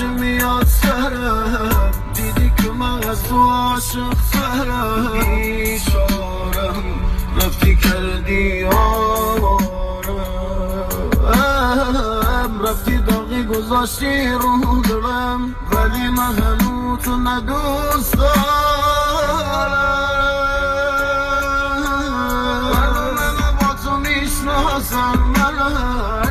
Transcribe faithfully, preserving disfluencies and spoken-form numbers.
چه میاد سرم، دیدی که من از تو عاشق ترم، بیچارم رفتی کردی آوارم، رفتی داغی گذاشتی رو دلم، ولی من هنو تو ندوست دارم. من با تو میشناسم، من